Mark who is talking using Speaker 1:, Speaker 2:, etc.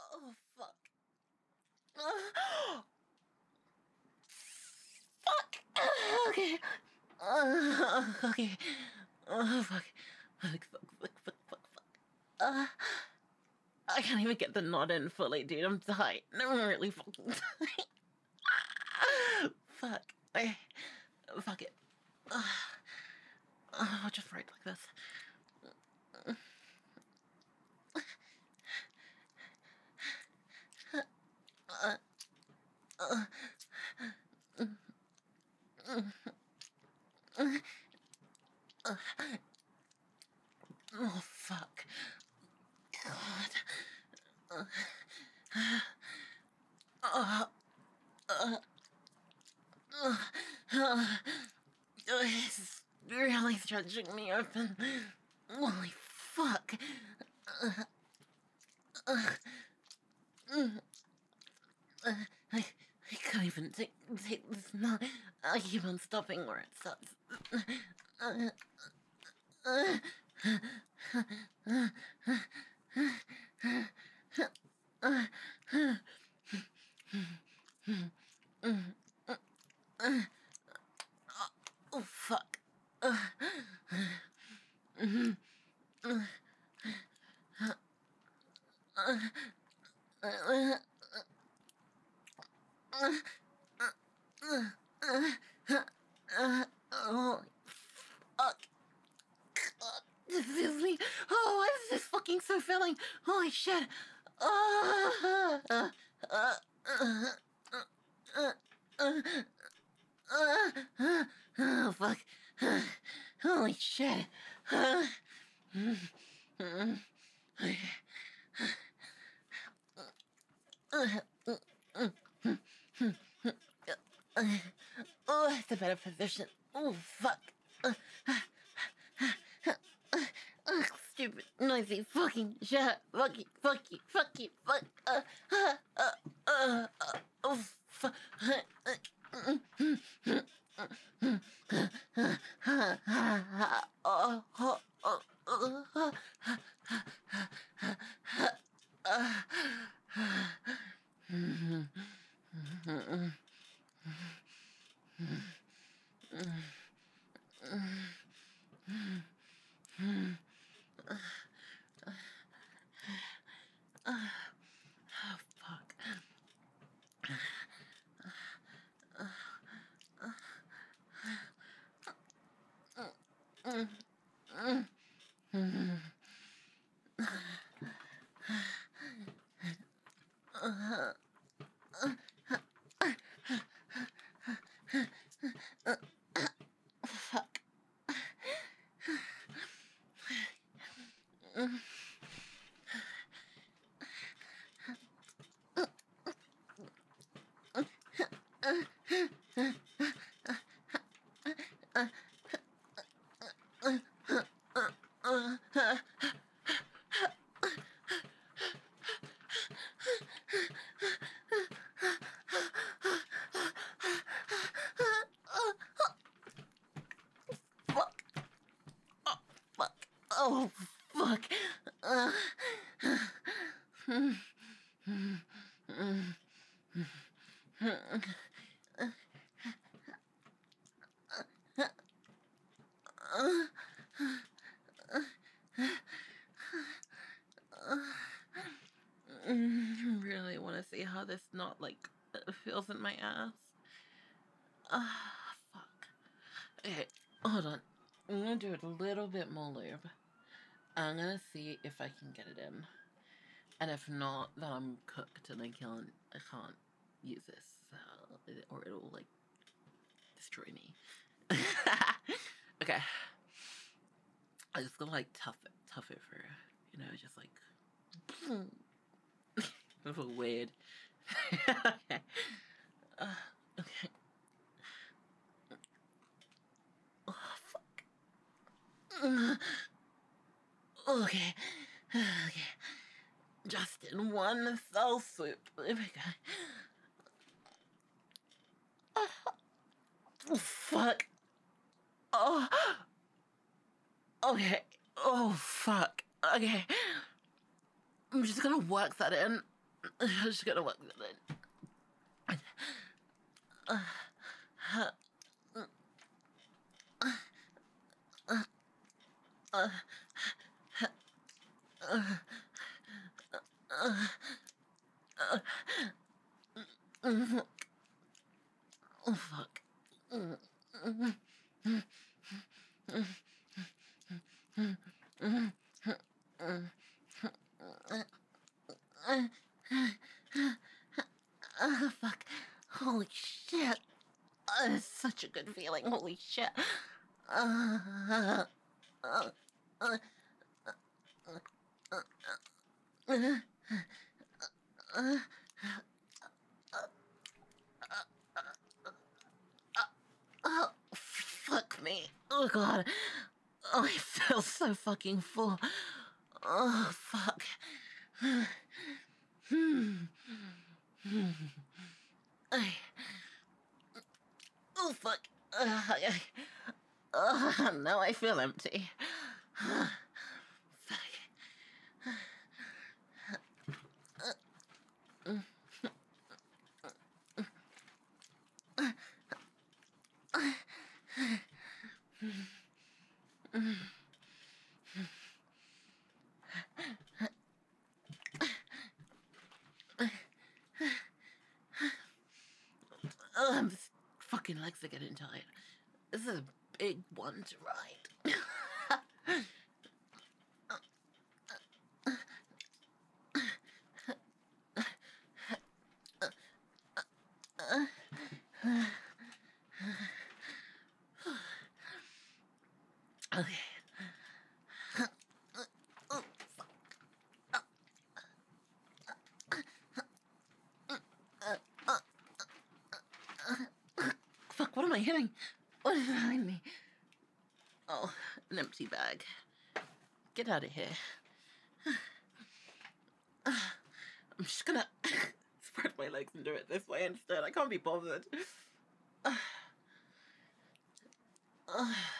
Speaker 1: Oh, fuck. Fuck. Okay. Okay. Oh, fuck. Fuck. I can't even get the knot in fully, dude. I'm tight. I'm really fucking tight. Fuck. Fuck it. I'll just write like this. Oh, fuck. God. This is really stretching me open. Holy fuck. I can't even take this now. I keep on stopping where it stops. Oh, fuck. Oh, fuck. God, this is me. Oh, why is this fucking so filling? Holy shit. Oh, fuck. Holy shit. Oh, it's a better position. Oh, fuck. Stupid, noisy, fucking shit. Fuck. Oh, fuck. Oh, fuck. Fuck. Fuck. Oh, fuck. Oh, fuck. Really want to see how this knot, like, feels in my ass. Fuck. Okay, hold on. I'm gonna do it a little bit more lube. I'm gonna see if I can get it in. And if not, then I'm cooked and I can't use this. Or it'll, like, destroy me. Okay. I just gonna, like, tough it for, just, like... That's weird. Okay. Okay. Oh, fuck. Okay. Okay. Just in one fell swoop. There we go. Oh, fuck. Oh. Okay. Oh, fuck. Okay. I'm just gonna work that in. I'm just gonna work that in. Oh, fuck. Fuck. Holy shit. It's such a good feeling. Holy shit. Uh, uh, uh, uh, oh, fuck me. Oh, God. Oh, I feel so fucking full. Oh, fuck. Oh, fuck. Now I feel empty. Fuck. My fucking legs are getting tired. This is a big one to ride. Okay. Fuck, what am I hitting? What is behind me? Oh, an empty bag. Get out of here. I'm just gonna spread my legs and do it this way instead. I can't be bothered.